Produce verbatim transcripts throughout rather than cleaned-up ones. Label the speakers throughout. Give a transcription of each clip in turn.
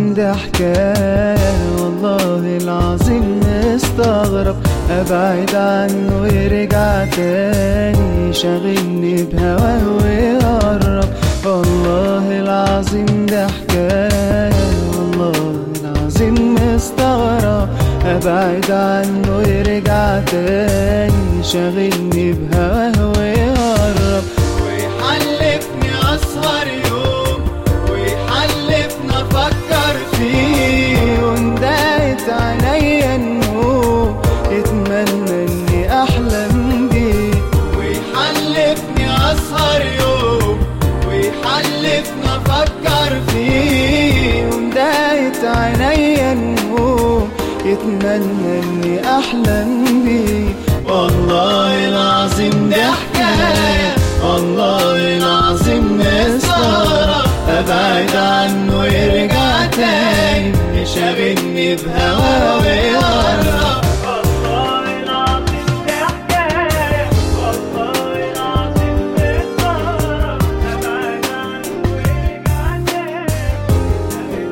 Speaker 1: العظيم ده حكاية، والله العظيم مستغرب ابعد عنه يرجع تاني، شاغلني بهواه ويقرب. والله العظيم ده حكاية، والله العظيم مستغرب ابعد عنه يرجع تاني، شاغلني بهواه ويقرب. ويحلفني اسهر يوم ويحلفني افكر فيه، وندهت عينيا النوم يتمنى اني احلم بيه. ويحلفني اسهر يوم ويحلفني افكر فيه، وندهت عينيا النوم يتمنى اني احلم بيه. والله العظيم ده حكاية، والله العظيم مستغرب ابعد عنه يرجع تاني، يشاغلني بهواه ويقرب. والله العظيم ده حكاية، والله العظيم مستغرب ابعد عنه يرجع تاني.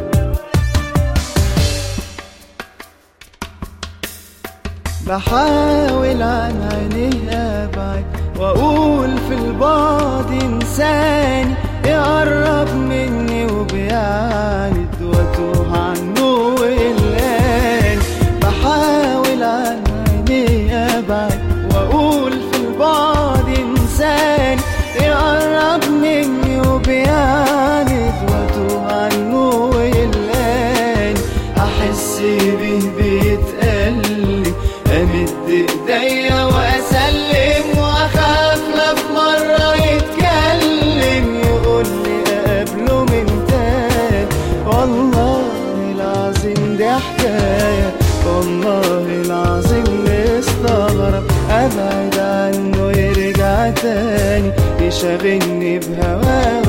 Speaker 1: بحاول عن عينيه ابعد واقول في البعد انساني، يقرب مني وبيعاند واتوه عنه ويلاني. بحاول عن عينيه ابعد واقول في البعد انساني، يقرب مني وبيعاند واتوه عنه ويلاني. احس بيه بيتقلي امد ايديا واسلم، واخاف لا في مره يتكلم يقولي اقابله من تاني. والله العظيم دي حكايه، والله العظيم مستغرب ابعد عنه يرجع تاني، يشاغلني بهواه